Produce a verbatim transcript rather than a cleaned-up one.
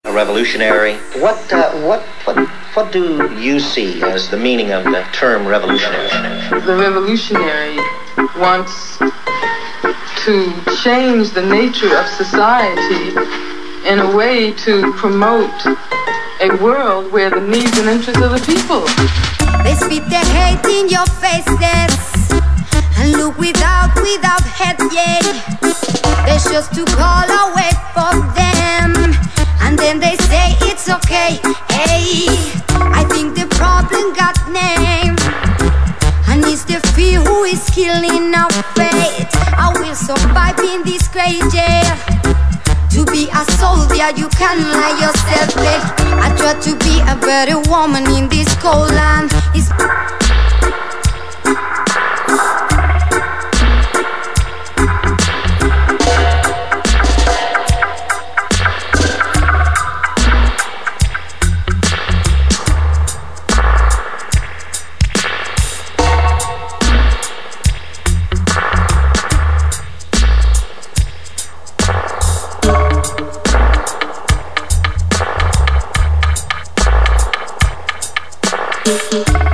a revolutionary. What, uh, what, what, what do you see as the meaning of the term revolutionary? The revolutionary wants to change the nature of society in a way to promote a world where the needs and interests of the people. They spit their hate in your faces and look without, without head, yeah. There's just to call away for them, and then they say it's okay. Hey, I think the problem got name, and it's the fear who is killing our faith. I will survive in this great jail. To be a soldier, you can lie yourself back. I try to be a better woman in this cold land. It's We'll be right back.